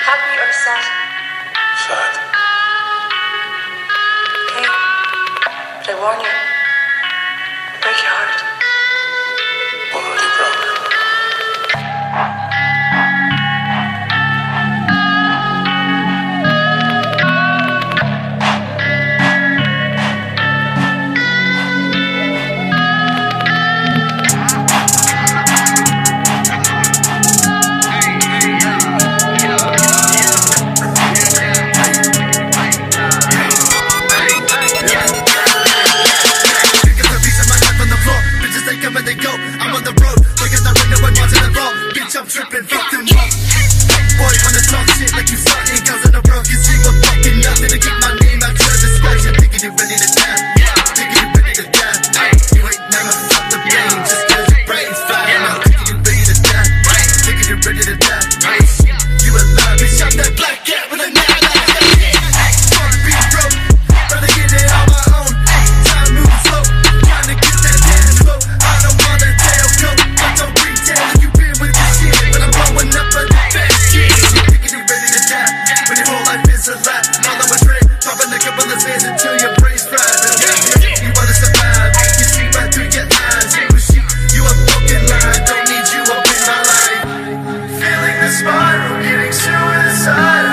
Happy or sad? Sad. Okay. But I warn you, I'll break your heart. Already broke. When they go, I'm on the road, look at the window and watching it roll. Bitch, I'm tripping, fuck them up. Boy, wanna talk shit like you starting, cause in the road, cause you were fucking nothing to keep my name out your discussion. Thinking you ready to die, thinking you ready to die. You ain't never felt the pain, just cause your brain's flying out. Thinking you ready to die, thinking you ready to die. You alive, bitch, I'm that black cat with a 9. Fuck being broke, rather get it on my own. Time moves slow, trying to get that dance flow. I don't want a tailcoat, I don't retail. You been with this shit, but I'm blowing up on the best shit. Thinking you ready to die, when your whole life is a lie. All of a trip, popping a couple of fans until your brain's fried. You wanna survive, you see right through your eyes. You a fucking lie, don't need you up in my life. Feeling the spiral, getting suicidal.